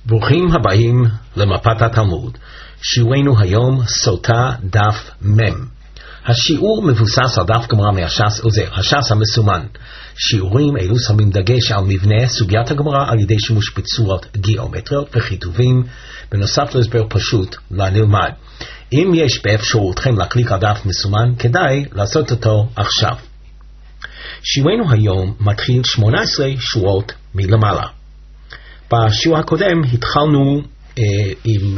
ברוכים הבאים למפת התלמוד. שיעורנו היום סוטה דף מם. השיעור מבוסס על דף גמרא מהש"ס עוזר, הש"ס המסומן. שיעורים אלו שמים דגש על מבנה סוגיית הגמרא על ידי שימוש בצורות גיאומטריות וכיתובים, בנוסף להסבר פשוט לנלמד. אם יש באפשרותכם להקליק על דף מסומן, כדאי לעשות אותו עכשיו. שיעורנו היום מתחיל 18 שורות מלמעלה. בשיעור הקודם התחלנו עם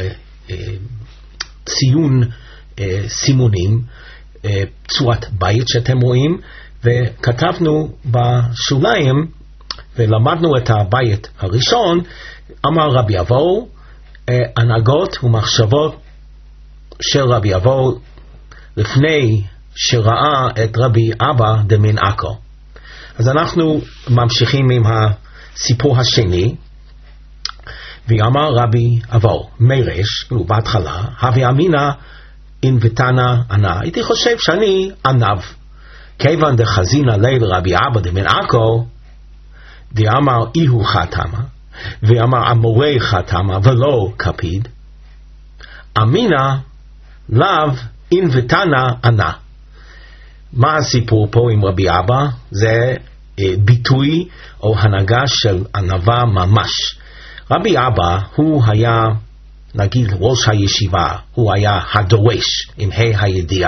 ציון סימונים, צורת בית שאתם רואים, וכתבנו בשוליים ולמדנו את הבית הראשון. אמר רבי אבו, הנהגות ומחשבות של רבי אבו לפני שראה את רבי אבא דמן עכו. אז אנחנו ממשיכים עם הסיפור השני. ואמר רבי אבו מרש, בהתחלה, הווה אמינא אין ותנא ענה. הייתי חושב שאני ענב. כיוון דחזינא ליל רבי אבא דמן עכו, דאמר איהו חתמה, ואמר המורה חתמה ולא קפיד, אמינא לאו אין ותנא ענה. מה הסיפור פה עם רבי אבא? זה ביטוי או הנהגה של ענווה ממש. רבי אבא הוא היה, נגיד, ראש הישיבה, הוא היה הדורש עם הידיעה.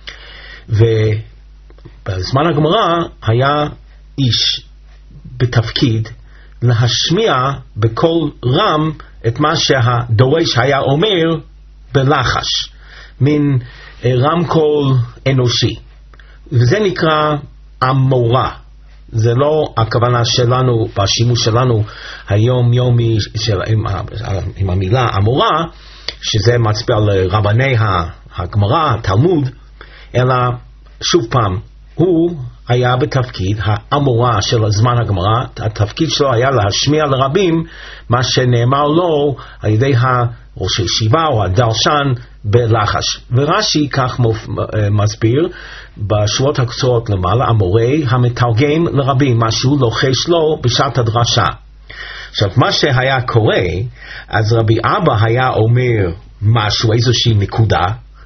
ובזמן הגמרא היה איש בתפקיד להשמיע בקול רם את מה שהדורש היה אומר בלחש, מין רמקול אנושי. וזה נקרא המורה. זה לא הכוונה שלנו, בשימוש שלנו היום יומי עם המילה המורה, שזה מצביע לרבני הגמרא, התלמוד, אלא שוב פעם, הוא היה בתפקיד המורה של זמן הגמרא. התפקיד שלו היה להשמיע לרבים מה שנאמר לו על ידי ראש הישיבה או הדרשן בלחש. ורש"י כך מסביר בשורות הקצרות למעלה, המורה המתרגם לרבים, מה שהוא לוחש לו בשעת הדרשה. עכשיו, מה שהיה קורה, אז רבי אבא היה אומר משהו, איזושהי נקודה,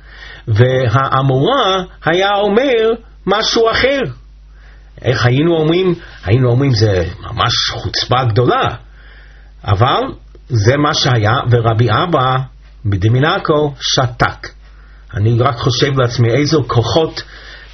והמורה היה אומר משהו אחר. איך היינו אומרים? היינו אומרים זה ממש חוצפה גדולה, אבל זה מה שהיה, ורבי אבא בדמן עכו שתק. אני רק חושב לעצמי איזו כוחות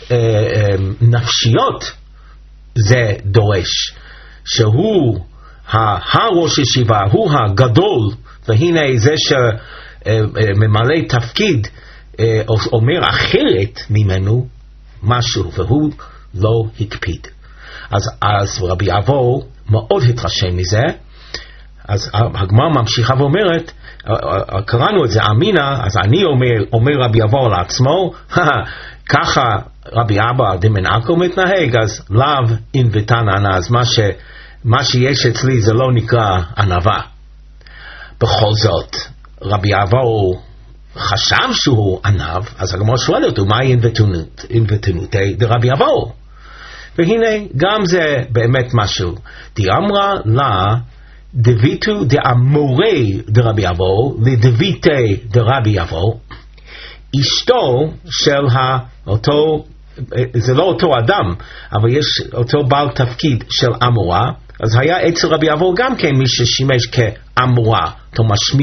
נפשיות זה דורש, שהוא הראש ישיבה, הוא הגדול, והנה זה שממלא תפקיד אומר אחרת ממנו משהו, והוא לא הקפיד. אז רבי אבו מאוד התרשם מזה. אז הגמרא ממשיכה ואומרת, קראנו את זה אמינא, אז אני אומר רבי אבו לעצמו, ככה רבי אבא דמן עכו מתנהג, אז לאו אין ותנא ענה. אז מה שיש אצלי זה לא נקרא ענווה. בכל זאת רבי אבו חשב שהוא ענב, אז הגמרא שואלת אותו, מה אין ותנותי דרבי אבו? והנה גם זה באמת משהו. דאמרה לה דביתו דאמורי דרבי אבו לדביתי דרבי אבו. אשתו של אותו, זה לא אותו אדם, אבל יש אותו בעל תפקיד של אמורה. אז היה אצל רבי אבו גם כן מי ששימש כאמורה, אותו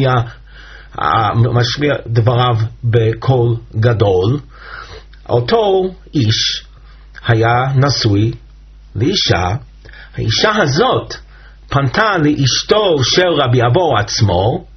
משמיע דבריו בקול גדול. אותו איש היה נשוי לאישה. האישה הזאת פנתה לאשתו של רבי אבו עצמו,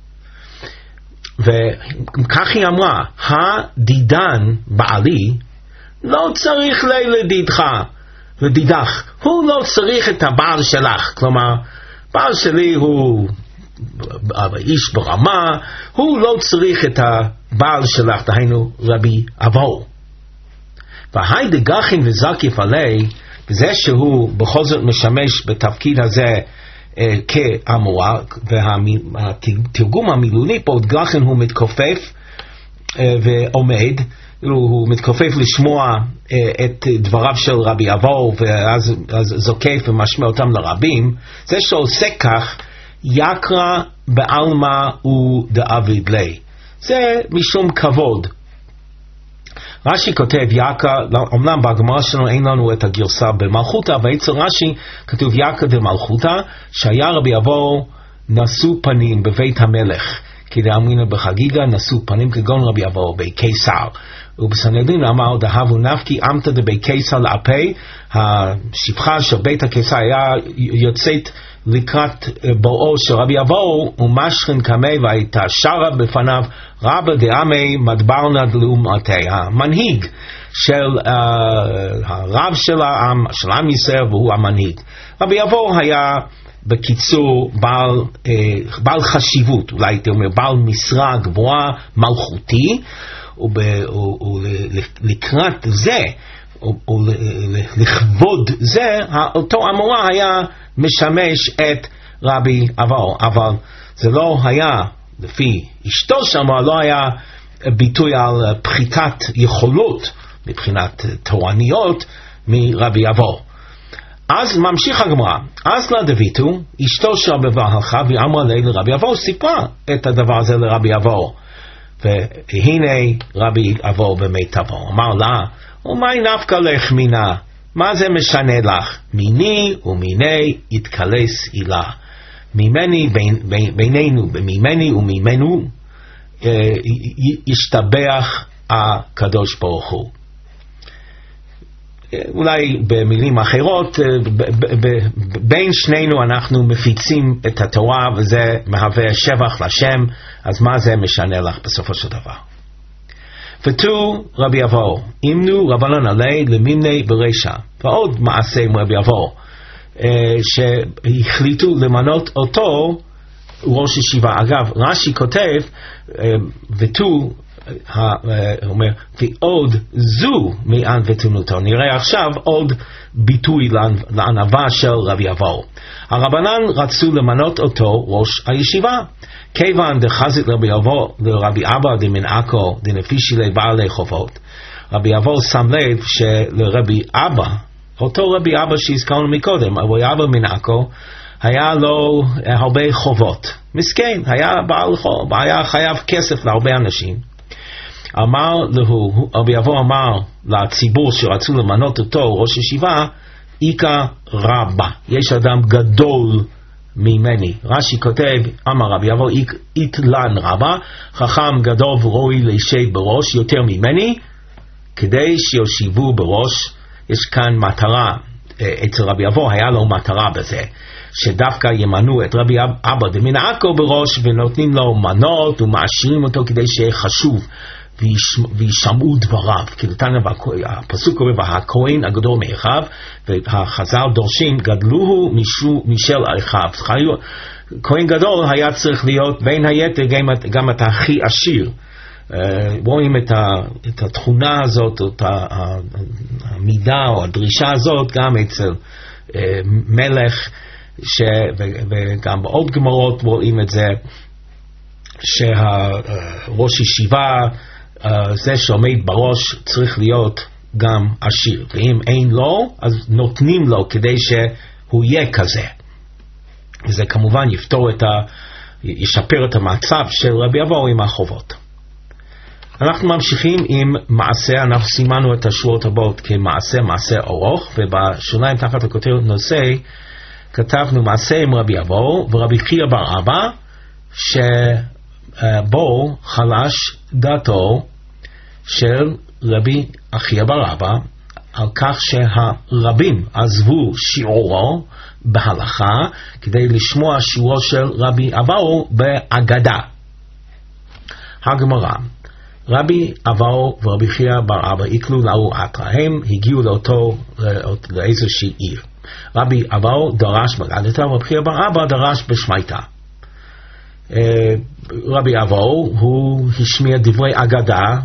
וכך היא אמרה, הדידן בעלי לא צריך לדידך, הוא לא צריך את הבעל שלך. כלומר, בעל שלי הוא איש ברמה, הוא לא צריך את הבעל שלך, דהיינו רבי אבו. והי דגחין וזקיף עלי, וזה שהוא בכל זאת משמש בתפקיד הזה כאמורה, והתרגום המילולי פה, גחין הוא מתכופף ועומד, הוא מתכופף לשמוע את דבריו של רבי אבו, ואז זוקף ומשמיע אותם לרבים. זה שעושה כך יקרא בעלמא ודאביד לי. זה משום כבוד. רש"י כותב יקרא, אמנם בגמרא שלנו אין לנו את הגרסה במלכותא, אבל אצל רש"י כתוב יקרא דמלכותא, שהיה רבי אבוהו נשוא פנים בבית המלך, כדאמרינן בחגיגה נשוא פנים כגון רבי אבוהו בקיסר. ובסנהדרין אמר דהבו נפקי אמתא דבי קיסר לאפי, השפחה של בית הקיסר היה יוצאת לקראת בואו של רבי אבוהו, ומשכן קמי והייתה שרה בפניו רבא דעמי מדברנא דלעומתי, המנהיג של הרב של העם, של עם ישראל, והוא המנהיג. רבי אבוהו היה בקיצור בעל חשיבות, אולי הייתי אומר בעל משרה גבוהה מלכותי, ולקראת זה, או לכבוד זה, אותו אמורה היה משמש את רבי אבוהו, אבל זה לא היה, לפי אשתו שאמרה, לא היה ביטוי על פחיתת יכולות מבחינת תורניות מרבי אבוהו. אז ממשיך הגמרא, אז לה דביתו, אשתו של רבי הלכה ואמרה לרבי אבוהו, סיפרה את הדבר הזה לרבי אבוהו, והנה רבי אבוהו במיטבו, אמר לה, ומאי נפקא לך מינה, מה זה משנה לך? מיני ומיני יתקלס אילה, ממני בינינו, ממני וממנו ישתבח הקדוש ברוך הוא. אולי במילים אחרות, בין שנינו אנחנו מפיצים את התורה, וזה מהווה שבח לשם, אז מה זה משנה לך בסופו של דבר? ותו רבי אבוהו, אימנו רבנן עלי למימני ברשע, ועוד מעשה עם רבי אבוהו, שהחליטו למנות אותו ראש ישיבה. אגב, רש"י כותב, ותו, אומר, ועוד זו מען ותנותו. נראה עכשיו עוד ביטוי לענווה של רבי אבוהו. הרבנן רצו למנות אותו ראש הישיבה, כיוון דחזית לרבי אבא דמנעקו דנפישי לבעלי חובות. רבי אבוהו שם לב שלרבי אבא, אותו רבי אבא שהזכרנו מקודם, רבי אבא מנעקו, היה לו הרבה חובות. מסכן, היה חייב כסף להרבה אנשים. אמר לו, רבי אבוהו אמר לציבור שרצו למנות אותו ראש ישיבה, איקה רבה, יש אדם גדול ממני. רש"י כותב, אמר רבי אבוהו, איתלן רבה, חכם גדול וראוי להישב בראש יותר ממני, כדי שיושיבו בראש. יש כאן מטרה, אצל רבי אבוהו היה לו מטרה בזה, שדווקא ימנו את רבי אבא דמנעקו בראש, ונותנים לו מנות ומאשרים אותו כדי שיהיה חשוב וישמעו דבריו. כי הפסוק קורא, והכהן הגדול מאחיו, והחז"ל דורשים, גדלוהו משל אחיו. כהן גדול היה צריך להיות בין היתר גם את הכי עשיר. רואים את התכונה הזאת, או את המידה או הדרישה הזאת גם אצל מלך, וגם בעוד גמרות רואים את זה, שהראש ישיבה, זה שעומד בראש, צריך להיות גם עשיר, ואם אין לו אז נותנים לו כדי שהוא יהיה כזה. וזה כמובן ישפר את המצב של רבי אבוהו עם החובות. אנחנו ממשיכים עם מעשה. אנחנו סימנו את השורות הבאות מעשה ארוך, ובשוליים תחת הכותרת נושא כתבנו מעשה עם רבי אבוהו ורבי חייא בר אבא, שבו חלש דעתו של רבי חייא בר אבא על כך שהרבים עזבו שיעורו בהלכה כדי לשמוע שיעורו של רבי אבוהו באגדה. הגמרא, רבי אבוהו ורבי חייא בר אבא עיקלו לאו אתרא, הם הגיעו לאיזושהי עיר. רבי אבוהו דרש באגדתא, ורבי חייא בר אבא דרש בשמייתא. רבי אבוהו הוא השמיע דברי אגדה,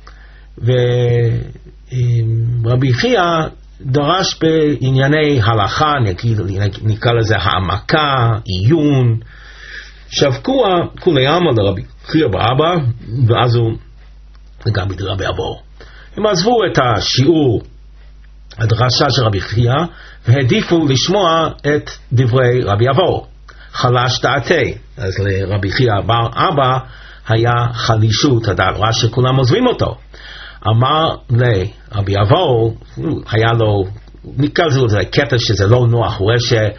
ורבי חייא דרש בענייני הלכה, נקרא לזה העמקה, עיון. שבקו כולי עלמא לרבי חייא בר אבא, ואז הוא גם את רבי אבוהו. הם עזבו את השיעור, הדרשה של רבי חייא, והעדיפו לשמוע את דברי רבי אבוהו. חלש דעתי. אז לרבי חייא בר אבא היה חלישות הדעת, ראה שכולם עוזבים אותו. אמר לרבי אבו, היה לו, נקרא לזה קטע שזה לא נוח, הוא רואה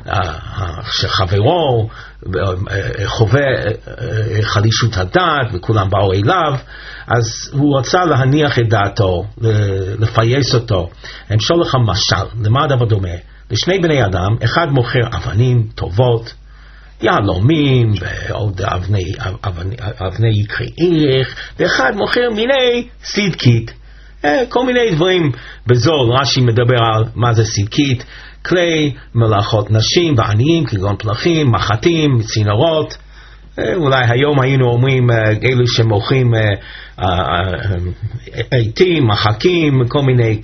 שחברו חווה חלישות הדעת וכולם באו אליו, אז הוא רצה להניח את דעתו, לפייס אותו. הם שואל לך משל, למה הדבר דומה? לשני בני אדם, אחד מוכר אבנים טובות, יהלומים ועוד אבני יקרי ערך, ואחד מוכר מיני סדקית, כל מיני דברים בזול. רש"י מדבר על מה זה סדקית, כלי מלאכות נשים ועניים כגון פלחים, מחטים, צינורות. אולי היום היינו אומרים אלו שמוכרים עיתים, מחקים, כל מיני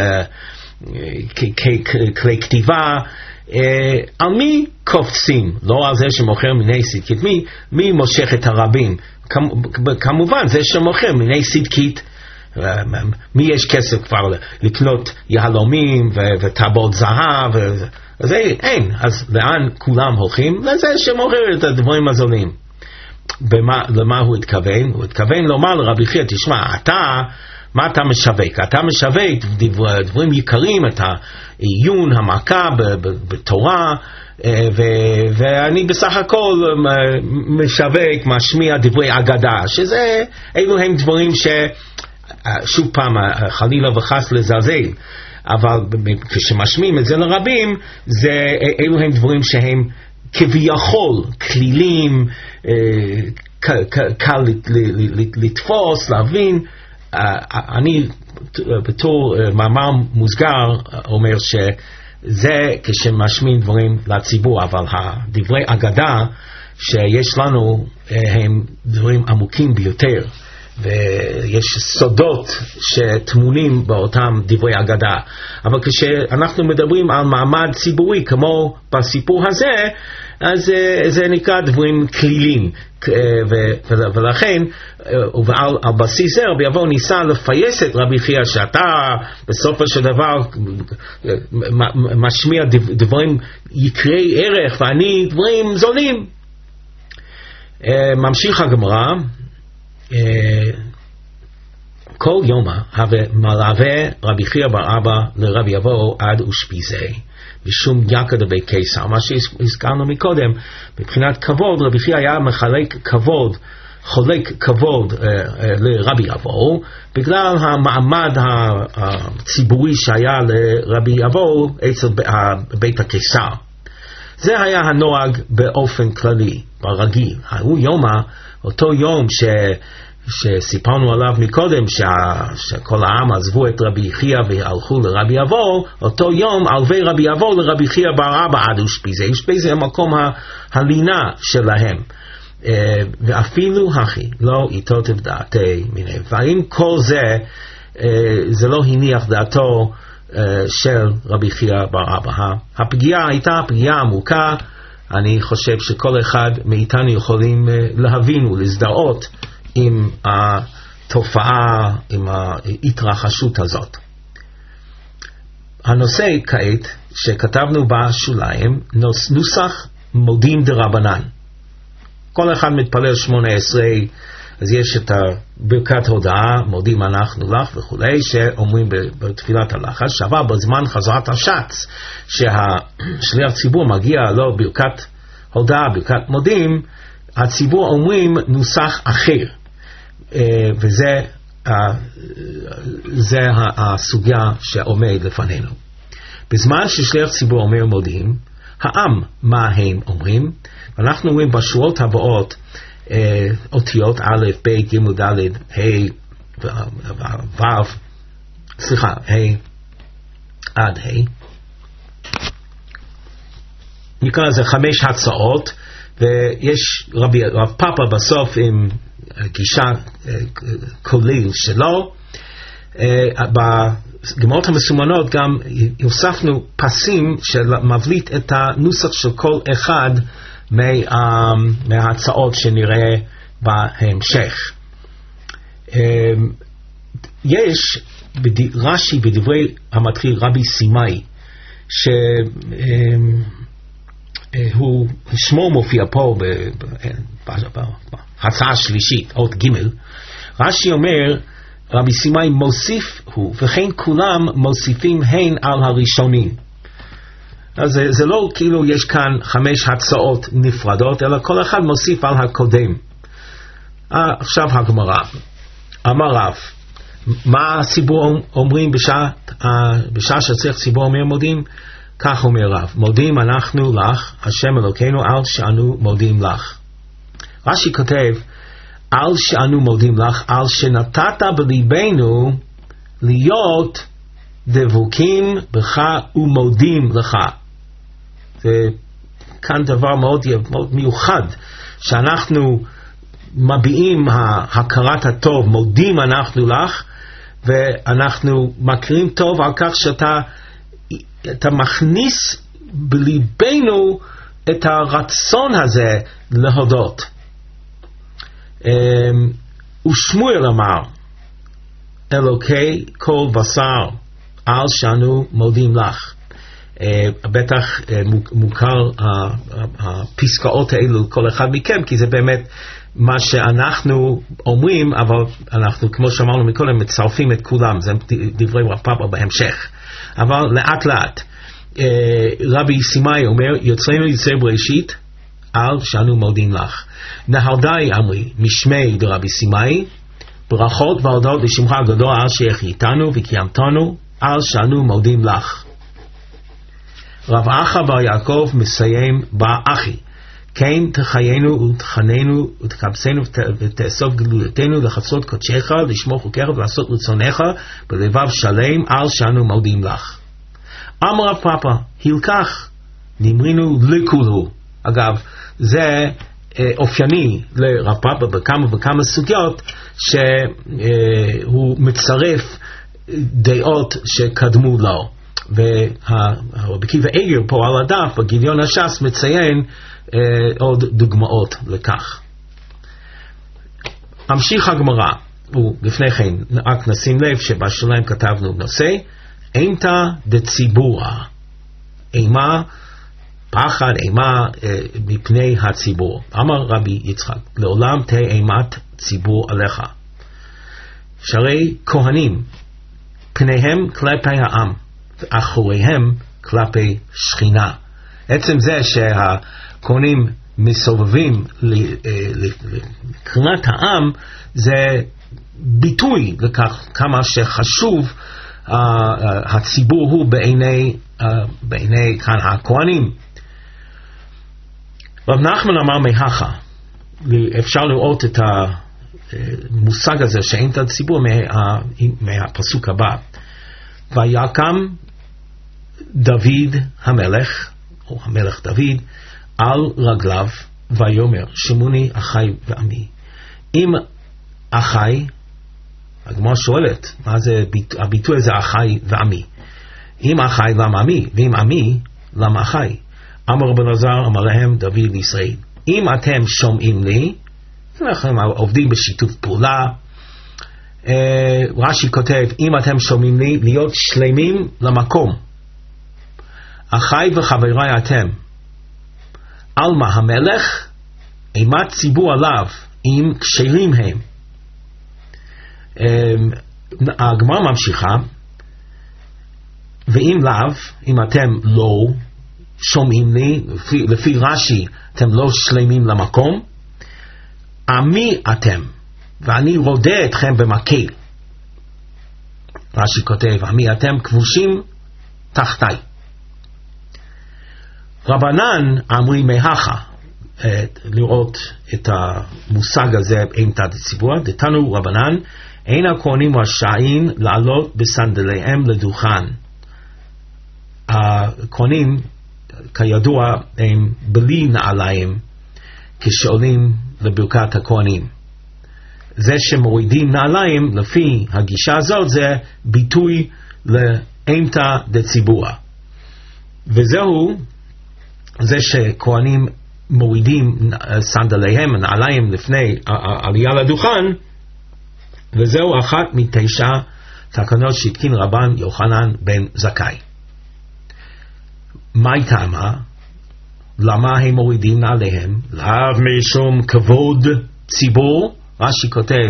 כלי כתיבה. על מי קופצים? לא על זה שמוכר מיני סדקית. מי מושך את הרבים? כמובן זה שמוכר מיני סדקית. מי יש כסף כבר לקנות יהלומים וטבעות זהב? אז אין. אז לאן כולם הולכים? לזה שמוכר את הדברים הזולים. למה הוא התכוון? הוא התכוון לומר לרבי חייא, תשמע, מה אתה משווק? אתה משווק דברים יקרים, את העיון, המעקה בתורה, ואני בסך הכל משווק, משמיע דברי אגדה, שזה, אלו הם דברים שוב פעם, חלילה וחס לזלזל, אבל כשמשמיעים את זה לרבים, אלו הם דברים שהם כביכול כלילים, קל לתפוס, להבין. אני בתור מאמר מוסגר אומר שזה כשמשמיעים דברים לציבור, אבל הדברי אגדה שיש לנו הם דברים עמוקים ביותר, ויש סודות שטמונים באותם דברי אגדה. אבל כשאנחנו מדברים על מעמד ציבורי כמו בסיפור הזה, אז זה נקרא דברים כלילים, ולכן על בסיס זה רבי אבו ניסה לפייס את רבי חייא, שאתה בסופו של דבר משמיע דברים יקרי ערך ואני דברים זולים. ממשיך הגמרא, כל יומא הווה מלווה רבי חייא בר אבא לרבי אבו עד אושפיזי משום יקר דבי קיסר. מה שהזכרנו מקודם, מבחינת כבוד, רבי חייא היה חולק כבוד לרבי אבו, בגלל המעמד הציבורי שהיה לרבי אבו אצל בית הקיסר. זה היה הנוהג באופן כללי, ברגיל. הוא יומא, אותו יום שסיפרנו עליו מקודם, שכל העם עזבו את רבי חייא והלכו לרבי אבו, אותו יום עלבי רבי אבו לרבי חייא בר אבא עד אושפיזי. אושפיזי זה המקום הלינה שלהם. ואפילו הכי לא יטוטב דעתי מיני. ועם כל זה לא הניח דעתו של רבי חייא בר אבא. הפגיעה הייתה פגיעה עמוקה. אני חושב שכל אחד מאיתנו יכולים להבין ולהזדהות עם התופעה, עם ההתרחשות הזאת. הנושא כעת שכתבנו בשוליים, נוסח מודים דרבנן. כל אחד מתפלל 18, אז יש את ברכת הודעה, מודים אנחנו לך וכו', שאומרים בתפילת הלחש, אבל בזמן חזרת השץ, שהשליח ציבור מגיע לו ברכת הודעה, ברכת מודים, הציבור אומרים נוסח אחר. וזה הסוגיה שעומד לפנינו. בזמן ששליח ציבור אומר מודים, העם מה הם אומרים? אנחנו רואים בשורות הבאות אותיות א', ב', ג', ד', ה' ו', סליחה, ה' עד ה'. נקרא לזה 5 הצעות, ויש רב פאפה בסוף עם גישה כולל שלו. בגמרות המסומנות גם הוספנו פסים שמבליט את הנוסח של כל אחד מההצעות שנראה בהמשך. יש רש"י בדברי המתחיל רבי סימאי שמו מופיע פה בהצעה השלישית, אות ג'. רש"י אומר, רבי סימאי מוסיף הוא, וכן כולם מוסיפים הן על הראשונים. אז זה לא כאילו יש כאן 5 הצעות נפרדות, אלא כל אחד מוסיף על הקודם. עכשיו הגמרא. אמר רב, מה הציבור אומרים בשעה שצריך ציבור אומר מודים? כך אומר רב, מודים אנחנו לך, השם אלוקינו, על שאנו מודים לך. רש"י כותב, על שאנו מודים לך, על שנתת בליבנו להיות דבוקים בך ומודים לך. זה כאן דבר מאוד מיוחד, שאנחנו מביעים הכרת הטוב, מודים אנחנו לך, ואנחנו מכירים טוב על כך שאתה מכניס בליבנו את הרצון הזה להודות. ושמואל אמר, אלוקי כל בשר, על שאנו מודים לך. בטח מוכר הפסקאות האלו כל אחד מכם, כי זה באמת מה שאנחנו אומרים, אבל אנחנו, כמו שאמרנו מקודם, מצרפים את כולם, זה דברי רב פאפא בהמשך. אבל לאט לאט, רבי סימאי אומר, יוצרנו יצר בראשית, על שאנו מודים לך. נהרדאי אמרי, משמי דרבי סימאי, ברכות והודות לשמך הגדול, על שהחיתנו וקיימתנו, על שאנו מודים לך. רב אחא בר יעקב מסיים באחי, כן תחיינו ותחננו ותקבצנו ותאסוף גלויותינו לחצות קודשך, לשמור חוקיך ולעשות רצונך בלבב שלם, על שאנו מודים לך. אמר רב פאפא, הלקח נמרינו לכולו. אגב, זה אופייני לרב פאפא בכמה וכמה סוגיות, שהוא מצרף דעות שקדמו לו. ורבי עקיבא איגר פה על הדף בגיליון הש"ס מציין עוד דוגמאות לכך. המשיך הגמרא, ולפני כן רק נשים לב שבשוליים כתבנו נושא אימתא דציבורא, אימה, פחד, אימה מפני הציבור. אמר רבי יצחק, לעולם תהא אימת ציבור עליך. שהרי כהנים פניהם כלפי העם ואחוריהם כלפי שכינה. עצם זה שהכהנים מסובבים לקראת העם, זה ביטוי לכך כמה שחשוב הציבור הוא בעיני כאן הכהנים. רב נחמן אמר מהכה, אפשר לראות את המושג הזה שאין את הציבור מהפסוק הבא. ויקם דוד המלך, או המלך דוד, על רגליו ויאמר, שמוני אחי ועמי. אם אחי, הגמרא שואלת, מה זה הביטוי הזה אחי ועמי? אם אחי למה עמי, ואם עמי למה אחי? אמר רבי אלעזר, אמר להם דוד לישראל, אם אתם שומעים לי, אנחנו עובדים בשיתוף פעולה. רש"י כותב, אם אתם שומעים לי, להיות שלמים למקום. אחי וחבריי אתם. עלמא המלך, אימת ציבור עליו, אם כשרים הם. הגמרא ממשיכה, ואם לאו, אם אתם לא שומעים לי, לפי רש"י, אתם לא שלמים למקום, עמי אתם, ואני רודה אתכם במקל. רש"י כותב, עמי אתם כבושים תחתיי. רבנן אמרי מהכה, לראות את המושג הזה, אין תת ציבור, דתנו רבנן, אין הכהנים רשאים לעלות בסנדליהם לדוכן. הכהנים, כידוע, הם בלי נעליים כשעולים לברכת הכהנים. זה שמורידים נעליים, לפי הגישה הזאת, זה ביטוי לאימתא דציבורא. וזהו, זה שכהנים מורידים סנדליהם, נעליים לפני עלייה לדוכן, וזהו אחת מתשע תקנות שהתקין רבן יוחנן בן זכאי. מה היא טעמה? למה הם מורידים נעליהם? לאו משום כבוד ציבור. רש"י כותב,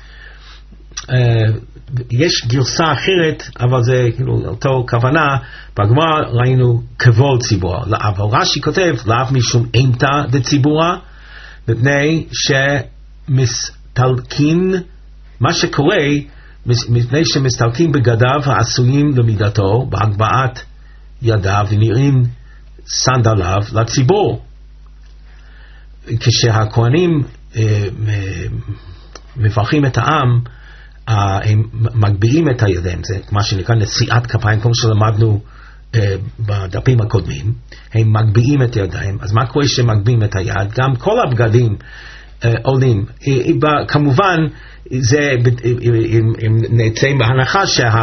יש גרסה אחרת, אבל זה כאילו אותו כוונה, בגמרא ראינו כבוד ציבור, אבל רש"י כותב, לאו משום אימתא דציבורא, מפני שמסתלקין, מה שקורה, מפני שמסתלקים בגדיו העשויים למידתו, בהגבהת ידיו, ונראים סנדליו לציבור. כשהכהנים מברכים את העם, הם מגביהים את הידיים, זה מה שנקרא נשיאת כפיים, כמו שלמדנו בדפים הקודמים. הם מגביהים את הידיים. אז מה קורה שמגביהים את היד? גם כל הבגדים עולים. כמובן, זה אם נצא בהנחה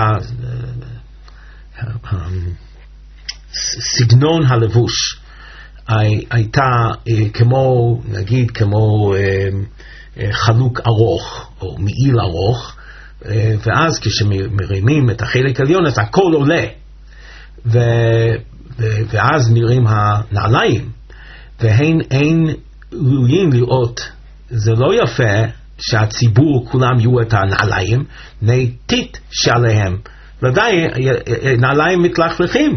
סגנון הלבוש הייתה כמו, נגיד, כמו חלוק ארוך או מעיל ארוך, ואז כשמרימים את החלק העליון אז הכל עולה, ואז נראים הנעליים, והן אין ראויים לראות. זה לא יפה שהציבור כולם יהיו את הנעליים, נטיט שעליהם ודאי נעליים מתלכלכים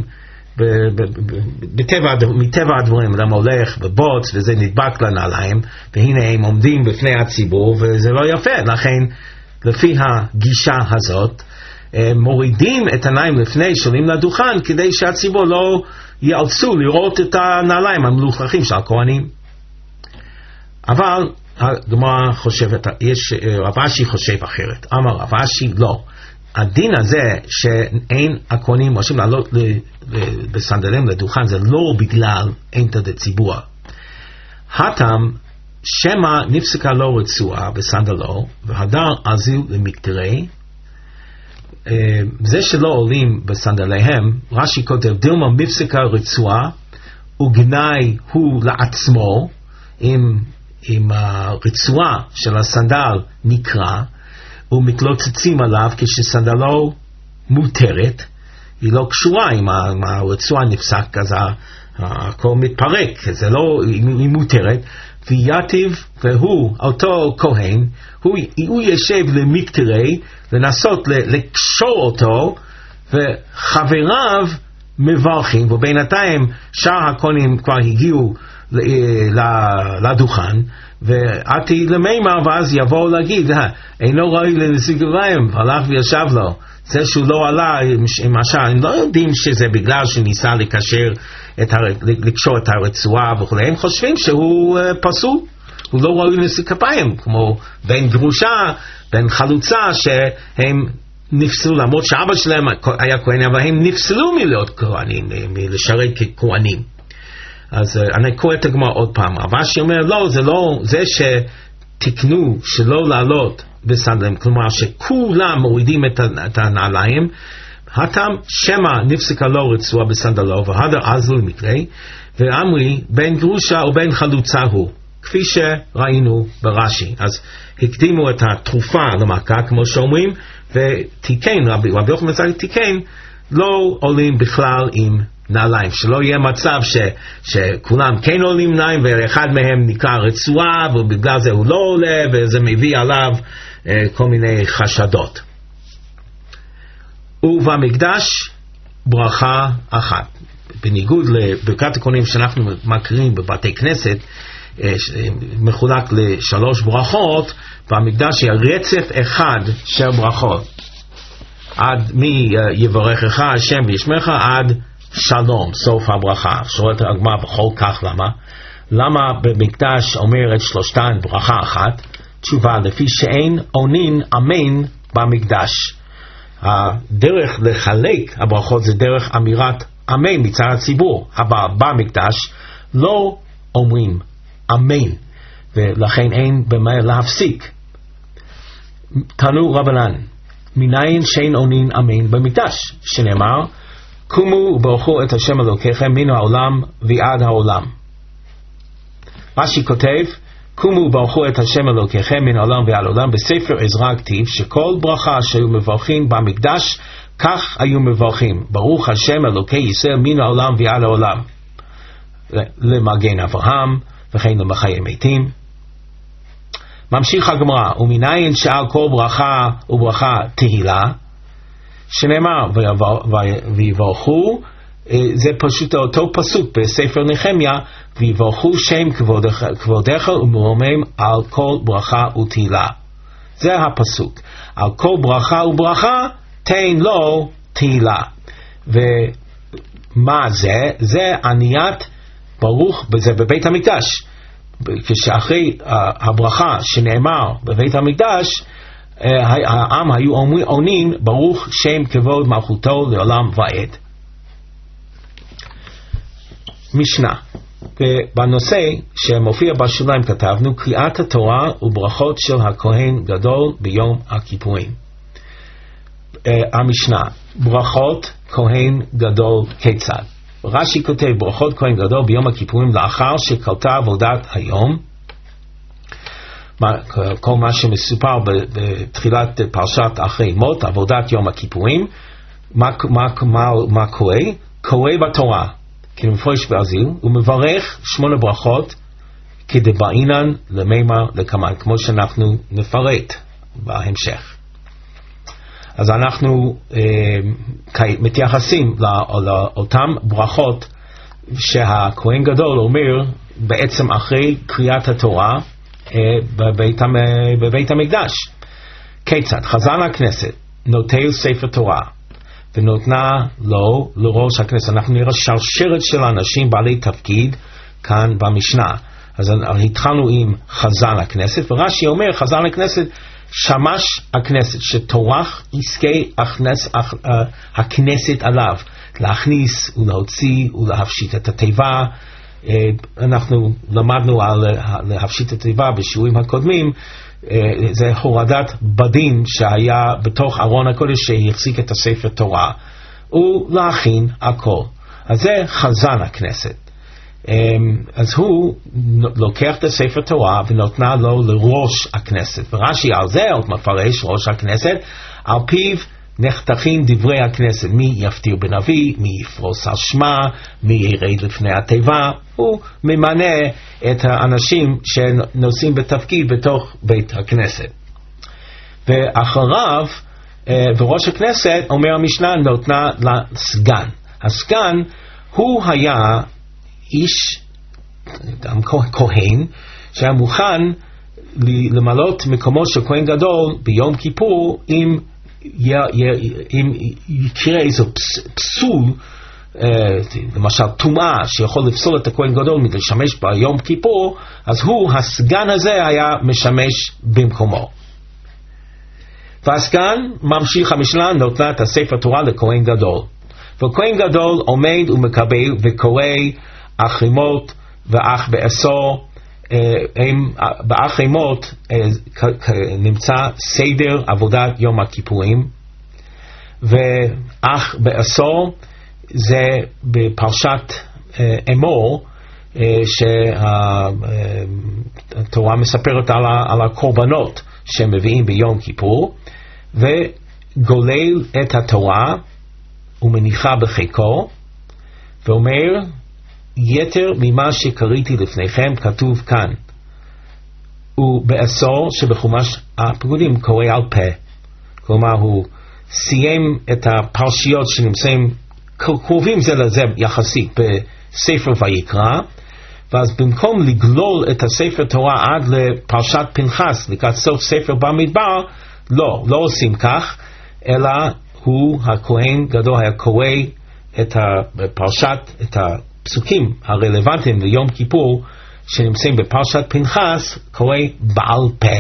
מטבע הדברים, למה הולך בבוץ וזה נדבק לנעליים, והנה הם עומדים בפני הציבור וזה לא יפה. לכן לפי הגישה הזאת מורידים את העיניים לפני שעולים לדוכן, כדי שהציבור לא יאלצו לראות את הנעליים המלוכלכים של הכהנים. אבל הגמרא חושבת, רב אשי חושב אחרת. אמר רב אשי, לא, הדין הזה שאין הכהנים מרשים לעלות בסנדלים לדוכן, זה לא בגלל אימתא דציבורא. הטעם שמא נפסקה לו רצועה בסנדלו והדר עזיל למקטרי. זה שלא עולים בסנדליהם, רש"י כותב, דילמה מפסקה רצועה וגנאי הוא לעצמו, אם הרצועה של הסנדל נקרא ומתלוצצים עליו כשסנדלו מותרת, היא לא קשורה. אם הרצועה נפסק אז הכל מתפרק, זה לא, היא מותרת. ויתיב, והוא אותו כהן, הוא ישב למקטרי לנסות לקשור אותו, וחבריו מברכים, ובינתיים שאר הכהנים כבר הגיעו לדוכן, ועתי למימר, ואז יבואו להגיד, אינו ראוי לנשיא גבוהים, הלך וישב לו. זה שהוא לא עלה, למשל, הם לא יודעים שזה בגלל שניסה לקשור את הרצועה וכו', הם חושבים שהוא פסול, הוא לא ראוי לנשיא כפיים, כמו בן גרושה, בן חלוצה, שהם נפסלו, למרות שאבא שלהם היה כהן, אבל הם נפסלו מלהיות כהנים, מלשרת ככהנים. אז אני קורא את הגמרא עוד פעם. רש"י אומר, לא, זה לא, זה שתקנו שלא לעלות בסנדלים, כלומר שכולם מורידים את הנעליים, הטעם שמא נפסקה לו רצועה בסנדלו והדר עזלו למקרי, ואמרי בין גרושה או בין חלוצה הוא, כפי שראינו ברש"י. אז הקדימו את התרופה למכה, כמו שאומרים, ותיקן, רבי יוחנן בן זכאי תיקן, לא עולים בכלל עם נעליים, שלא יהיה מצב שכולם כן עולים נעליים ואחד מהם נקרא רצועה ובגלל זה הוא לא עולה, וזה מביא עליו כל מיני חשדות. ובמקדש ברכה אחת, בניגוד לברכת הכהנים שאנחנו מכירים בבתי כנסת, מחולק לשלוש ברכות. במקדש היא רצף אחד של ברכות, עד מי יברכך השם וישמרך עד שלום, סוף הברכה. שואלת הגמרא בכל כך למה במקדש אומרת שלושתן ברכה אחת? תשובה, לפי שאין עונין אמן במקדש. הדרך לחלק הברכות זה דרך אמירת אמן מצד הציבור, אבל במקדש לא אומרים אמן, ולכן אין במה להפסיק. תנו רבנן, מניין שאין עונין אמן במקדש, שנאמר קומו וברכו את השם אלוקיכם מן העולם ועד העולם. רש"י כותב, קומו וברכו את השם אלוקיכם מן העולם ועד העולם. בספר עזרא כתיב שכל ברכה שהיו מברכים במקדש, כך היו מברכים, ברוך השם אלוקי ישראל מן העולם ועד העולם. למגן אברהם, וכן למחיי מתים. ממשיך הגמרא, ומניין שעל כל ברכה וברכה תהילה, שנאמר ויברכו, זה פשוט אותו פסוק בספר נחמיה, ויברכו שם כבודך ומרומם על כל ברכה ותהילה. זה הפסוק. על כל ברכה וברכה תן לו תהילה. ומה זה? זה עניית ברוך, זה בבית המקדש. כשאחרי הברכה שנאמר בבית המקדש, העם היו עונים ברוך שם כבוד מלכותו לעולם ועד. משנה. בנושא שמופיע בשוליים כתבנו קריאת התורה וברכות של הכהן גדול ביום הכיפורים. המשנה, ברכות כהן גדול כיצד? רש"י כותב ברכות כהן גדול ביום הכיפורים לאחר שקלטה עבודת היום. כל מה בתחילת פרשת אחרי מות, עבודת יום הכיפורים. מה קורה? קורא בתורה כמפורש בעזיל, ומברך 8 ברכות כדבעינן למימר לקמן, כמו שאנחנו נפרט בהמשך. אז אנחנו מתייחסים לאותן ברכות שהכהן גדול אומר בעצם אחרי קריאת התורה בבית המקדש. כיצד? חזן הכנסת נוטל ספר תורה ונותנה לו לראש הכנסת. אנחנו נראה שרשרת של אנשים בעלי תפקיד כאן במשנה. אז התחלנו עם חזן הכנסת, ורש"י אומר חזן הכנסת שמש הכנסת שטורח עסקי הכנסת עליו, להכניס ולהוציא ולהפשיט את התיבה. אנחנו למדנו על להפשיט את התיבה בשיעורים הקודמים. זה הורדת בדים שהיה בתוך ארון הקודש שהחזיק את הספר תורה, ולהכין הכל. אז זה חזן הכנסת. אז הוא לוקח את הספר תורה ונותנה לו לראש הכנסת, ורש"י על זה עוד מפרש ראש הכנסת, על פיו נחתכים דברי הכנסת, מי יפטיר בנביא, מי יפרוס על שמה, מי ירד לפני התיבה. הוא ממנה את האנשים שנושאים בתפקיד בתוך בית הכנסת. ואחריו, וראש הכנסת, אומר המשנה, נותנה לסגן. הסגן הוא היה איש, גם כהן, שהיה מוכן למלות מקומו של כהן גדול ביום כיפור אם יקרה איזו פסול, למשל טומאה שיכול לפסול את הכהן גדול מלשמש ביום כיפור, אז הוא, הסגן הזה, היה משמש במקומו. והסגן ממשיך המשנה, נותנה את הספר תורה לכהן גדול, וכהן גדול עומד ומקבל וקורא אחרי מות ואח בעשור. באחרי מות נמצא סדר עבודת יום הכיפורים, ואח בעשור זה בפרשת אמור, שהתורה מספרת על הקורבנות שמביאים ביום כיפור, וגולל את התורה ומניחה בחיקו ואומר יתר ממה שקראתי לפניכם כתוב כאן, ובעשור שבחומש הפקודים קורא על פה. כלומר הוא סיים את הפרשיות שנמצאים קרובים זה לזה יחסית בספר ויקרא, ואז במקום לגלול את הספר תורה עד לפרשת פנחס לקראת סוף ספר במדבר, לא עושים כך, אלא הוא הכהן גדול היה קורא את הפרשת, את הפסוקים הרלוונטיים ליום כיפור שנמצאים בפרשת פנחס, קורא בעל פה.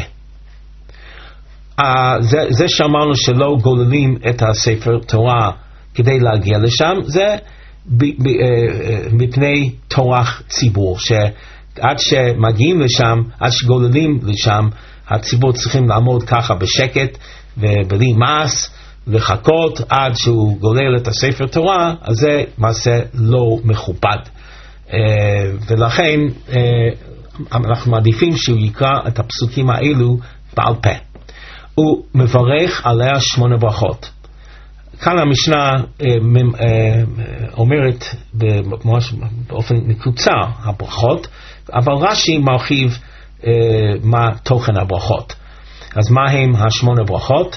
זה שאמרנו שלא גוללים את הספר תורה כדי להגיע לשם, זה מפני תורח ציבור, שעד שמגיעים לשם, עד שגוללים לשם, הציבור צריכים לעמוד ככה בשקט ובלי מעש, לחכות עד שהוא גולל את הספר תורה. אז זה מעשה לא מכובד, ולכן אנחנו מעדיפים שהוא יקרא את הפסוקים האלו בעל פה. הוא מברך עליה 8 ברכות. כאן המשנה אומרת באופן מקוצר הברכות, אבל רש"י מרחיב מה תוכן הברכות. אז מה הם 8 ברכות?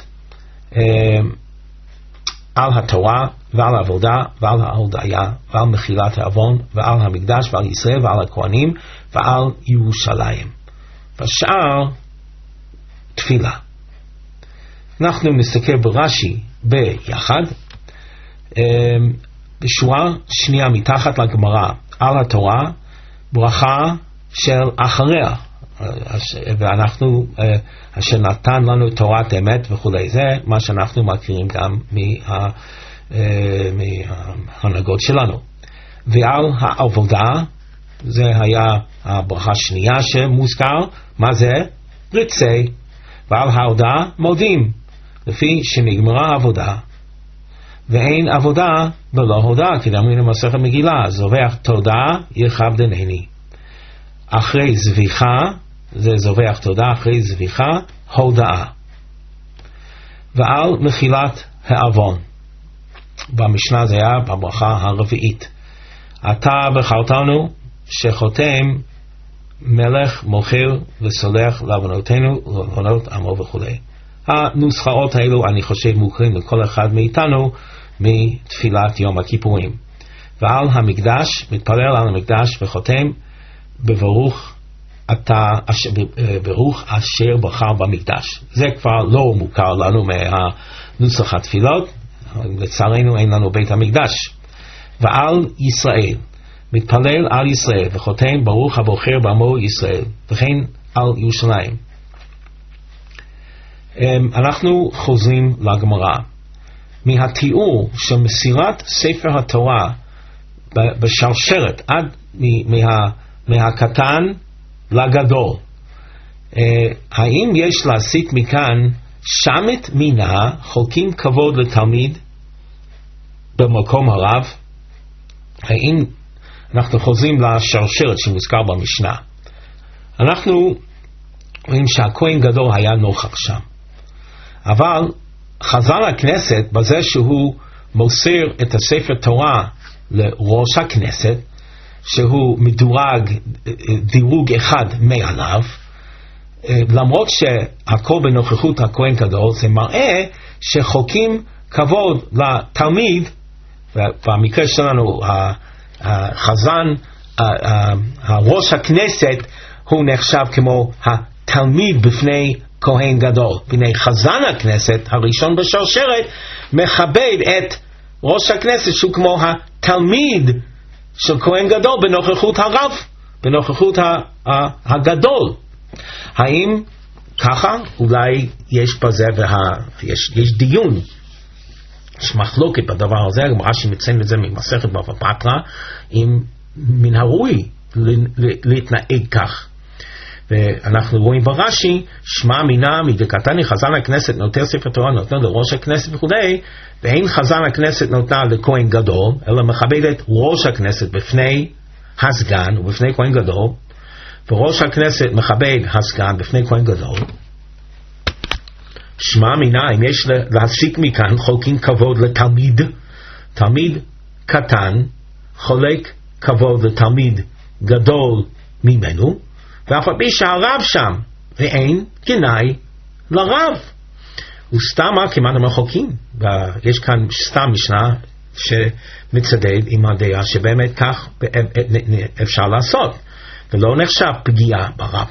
על התורה ועל העבודה ועל ההודיה ועל מחילת העוון ועל המקדש ועל ישראל ועל הכהנים ועל ירושלים. והשאר תפילה. אנחנו נסתכל ברש"י ביחד, בשורה שנייה מתחת לגמרא, על התורה ברכה של אחריה, ואנחנו אשר נתן לנו תורת אמת וכולי. זה מה שאנחנו מכירים גם מההנהגות שלנו. ועל העבודה, זה היה הברכה השנייה שמוזכר. מה זה? רצה. ועל ההודעה מודים, לפי שנגמרה העבודה ואין עבודה בלא הודעה, כי דאמרינן במסכת מגילה, זובח תודה יכבדנני. אחרי זביחה, זה זובח תודה, אחרי זביחה הודעה. ועל מחילת העוון, במשנה זה היה בברכה הרביעית, אתה בחרתנו שחותם מלך מוכר וסולח לעוונותינו ולעוונות עמו וכו'. הנוסחאות האלו אני חושב מוכרים לכל אחד מאיתנו מתפילת יום הכיפורים. ועל המקדש, מתפלל על המקדש וחותם בברוך אשר בחר במקדש. זה כבר לא מוכר לנו מהנוסח התפילות, לצערנו אין לנו בית המקדש. ועל ישראל, מתפלל על ישראל וחותם ברוך הבוחר בעמו ישראל, וכן על ירושלים. אנחנו חוזרים לגמרא. מהתיאור של מסירת ספר התורה בשרשרת עד מהקטן לגדול, האם יש להסיק מכאן שמת מינה חולקים כבוד לתלמיד במקום הרב? האם אנחנו חוזרים לשרשרת שמוזכר במשנה, אנחנו רואים שהכהן גדול היה נוכח שם, אבל חז"ל הכנסת בזה שהוא מוסר את הספר תורה לראש הכנסת, שהוא מדורג דירוג אחד מעליו, למרות שהכל בנוכחות הכהן גדול, זה מראה שחוקים כבוד לתלמיד. ובמקרה שלנו החזן, ראש הכנסת, הוא נחשב כמו התלמיד בפני כהן גדול. והנה חזן הכנסת הראשון בשרשרת מכבד את ראש הכנסת שהוא כמו התלמיד של כהן גדול בנוכחות הרב, בנוכחות הגדול. האם ככה? אולי יש בזה יש דיון, יש מחלוקת בדבר הזה. הגמרא שמציין את זה ממסכת בבא בתרא, אם מן הראוי להתנהג כך. ואנחנו רואים ברש"י, שמע מינה מדקתני חזן הכנסת נותן ספר תורה נותן לראש הכנסת וכו', ואין חזן הכנסת נותנה לכהן גדול, אלא מכבדת ראש הכנסת בפני הסגן ובפני כהן גדול, וראש הכנסת מכבד הסגן בפני כהן גדול. שמע מינה, אם יש להסיק מכאן חולקים כבוד לתלמיד, תלמיד קטן חולק כבוד לתלמיד גדול ממנו, ואף על פי שהרב שם, ואין גנאי לרב. וסתמה כמעט המחוקים, ויש כאן סתם משנה שמצדד עם הדעה שבאמת כך אפשר לעשות, ולא נחשב פגיעה ברב.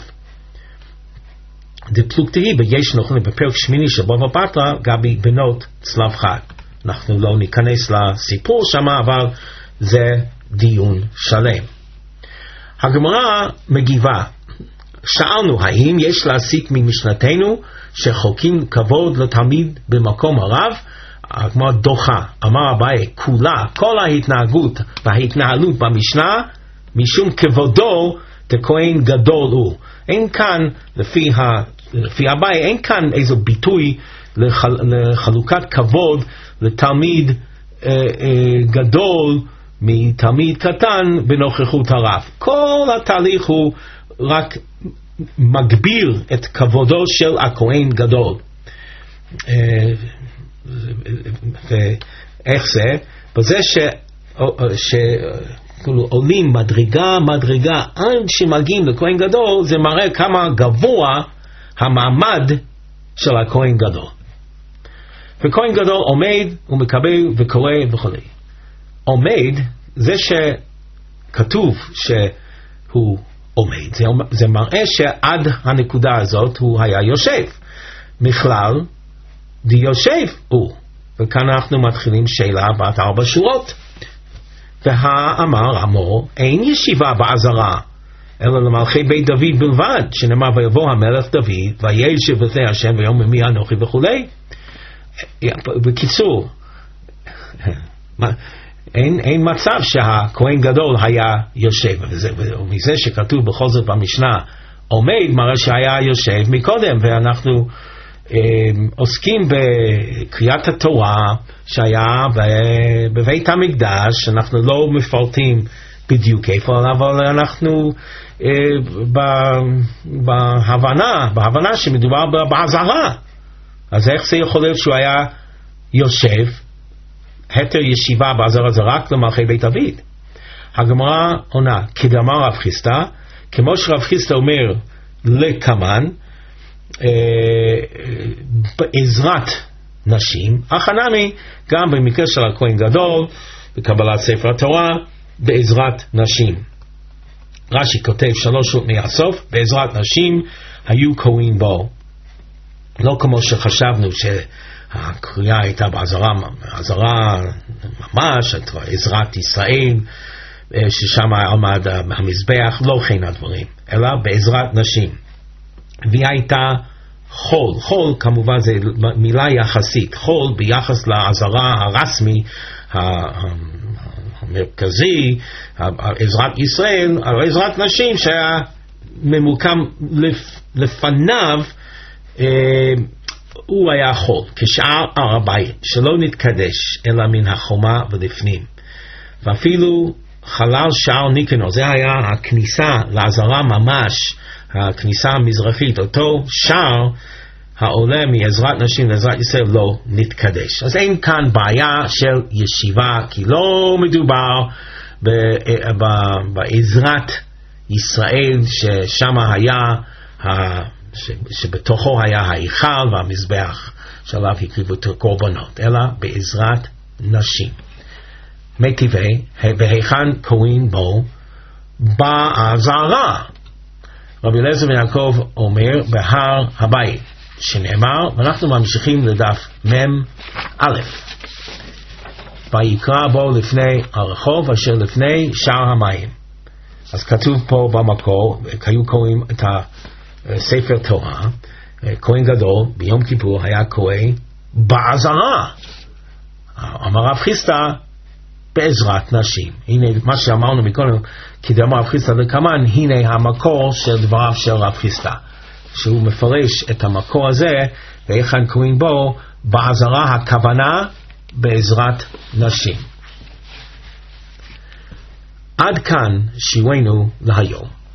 דפלוגתהי ביש נוכלים בפרק שמיני של בבא בתרא גבי בנות צלב חד. אנחנו לא ניכנס לסיפור שם, אבל זה דיון שלם. הגמרא מגיבה, שאלנו האם יש להסיק ממשנתנו שחוקים כבוד לתלמיד במקום הרב? הגמרא דוחה, אמר אביי, כולה, כל ההתנהגות וההתנהלות במשנה משום כבודו לכהן גדול הוא. אין כאן, לפי אביי, אין כאן איזה ביטוי לחלוקת כבוד לתלמיד גדול מתלמיד קטן בנוכחות הרב. כל התהליך הוא רק מגביר את כבודו של הכהן גדול. ואיך זה? בזה עולים מדרגה עד שמגיעים לכהן גדול, זה מראה כמה גבוה המעמד של הכהן גדול. וכהן גדול עומד ומקבל וקורא וכו'. עומד, זה שכתוב שהוא עומד, זה מראה שעד הנקודה הזאת הוא היה יושב. מכלל די יושב הוא. וכאן אנחנו מתחילים שאלה בת 4 שורות. והאמר עמו, אין ישיבה בעזרה, אלא למלכי בית דוד בלבד, שנאמר ויבוא המלך דוד, וישב לפני השם ויאמר מי אנוכי וכו'. בקיצור, אין מצב שהכהן גדול היה יושב, ומזה שכתוב בכל זאת במשנה, עומד מראה שהיה יושב מקודם, ואנחנו עוסקים בקריאת התורה שהיה בבית המקדש. אנחנו לא מפרטים בדיוק איפה, אבל אנחנו בהבנה שמדובר בעזרה. אז איך זה יכול להיות שהוא היה יושב? התר ישיבה בעזרה זה רק למלכי בית דוד. הגמרא עונה, כדאמר רב חיסדא, כמו שרב חיסדא אומר לקמן, בעזרת נשים, החנמי גם במקרה של הכהן גדול בקבלת ספר התורה בעזרת נשים. רש"י כותב 3 שורות מהסוף, בעזרת נשים היו כהן בו. לא כמו שחשבנו שהקריאה הייתה בעזרה ממש, עזרת ישראל, ששם עמד המזבח, לא כן הדברים, אלא בעזרת נשים. והיא הייתה חול. חול כמובן זה מילה יחסית. חול ביחס לעזרה הרסמי המרכזי, עזרת ישראל, עזרת נשים שהיה ממוקם לפניו, הוא היה חול. כשאר הר הבית שלא נתקדש אלא מן החומה ולפנים. ואפילו חלל שער ניקנו, זה היה הכניסה לעזרה ממש, הכניסה המזרחית, אותו שער העולה מעזרת נשים לעזרת ישראל לא נתקדש. אז אין כאן בעיה של ישיבה, כי לא מדובר בעזרת ישראל ששם היה, שבתוכו היה ההיכל והמזבח שעליו הקריבו את הקורבנות, אלא בעזרת נשים. מטיבי, והיכן כהן בו בעזרה. רבי אליעזר בן יעקב אומר בהר הבית, שנאמר, ואנחנו ממשיכים לדף מ"א, ויקרא בו לפני הרחוב אשר לפני שער המים. אז כתוב פה במקור, היו קוראים את הספר תורה, כהן גדול ביום כיפור היה כהן בעזרה. אמר רב חיסדא בעזרת נשים. הנה מה שאמרנו מקודם, כדאמר רב חיסדא לקמן, הנה המקור של דבריו של רב חיסדא, שהוא מפרש את המקור הזה, ואיכן כהן בו בעזרה, הכוונה בעזרת נשים. עד כאן שיעורנו להיום.